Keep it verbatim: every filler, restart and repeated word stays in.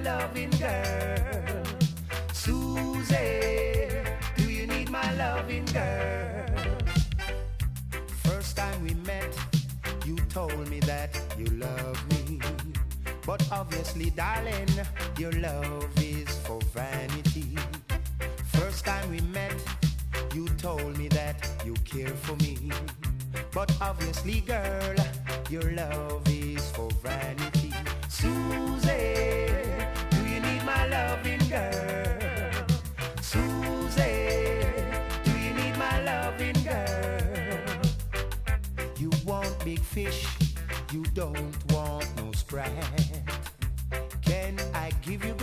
loving girl? Susie, do you need my loving girl? First time we met, you told me that you love me. But obviously, darling, your love is for vanity. First time we met, you told me that you care for me. But obviously, girl, your love is for vanity. Susie, do you need my loving girl? Susie, do you need my loving girl? You want big fish, you don't want no Sprite. Can I give you